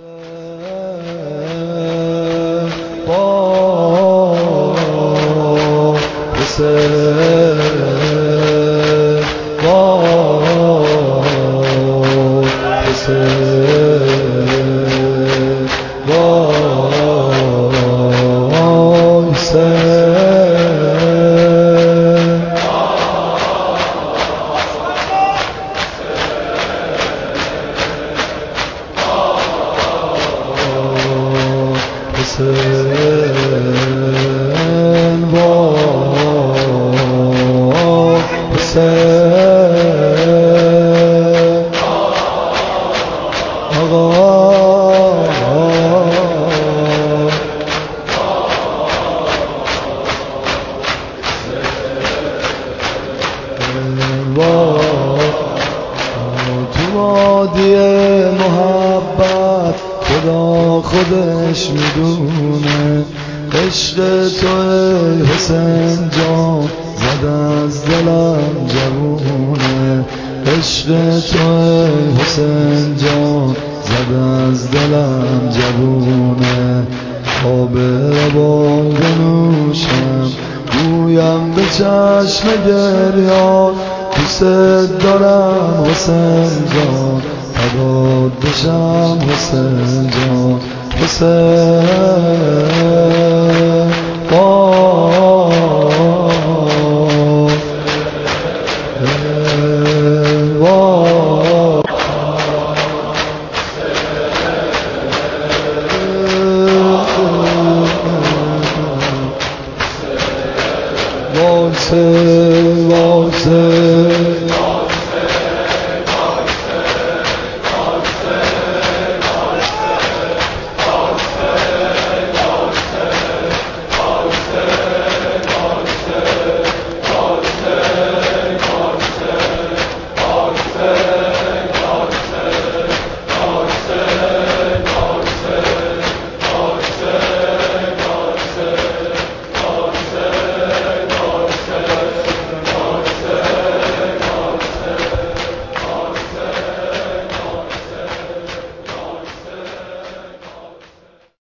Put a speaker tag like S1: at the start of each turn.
S1: تو وادی محبت خدا خودش میدونه عشق تو ای حسین جان زد از دلم جوونه عشق تو ای حسین جان زد از دلم جوونه آب روان بنوشم گویم به چشم گریان دوست دارم حسین جان فدات بشم حسین جان حسین وای